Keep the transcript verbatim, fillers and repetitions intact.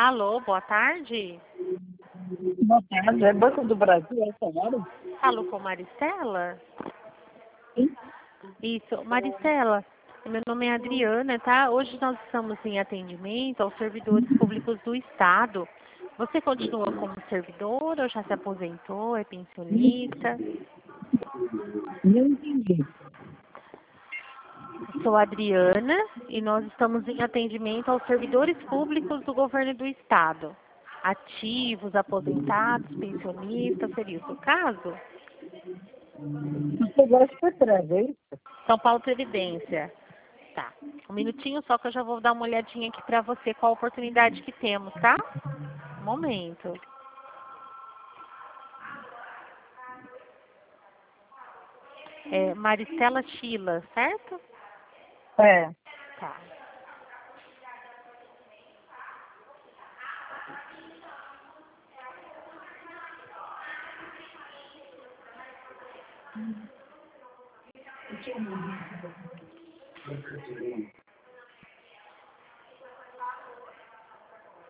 Alô, boa tarde. Boa tarde, é Banco do Brasil, é essa hora? Falo com Maricela? Sim. Isso, Maricela, meu nome é Adriana, tá? Hoje nós estamos em atendimento aos servidores públicos do Estado. Você continua como servidor ou já se aposentou, é pensionista? Não entendi. Sou Adriana e nós estamos em atendimento aos servidores públicos do governo do Estado. Ativos, aposentados, pensionistas, seria o seu caso? Você gosta para trás, é isso? São Paulo Previdência. Tá. Um minutinho só que eu já vou dar uma olhadinha aqui pra você qual a oportunidade que temos, tá? Um momento. É Maricela Chila, certo? É. Tá.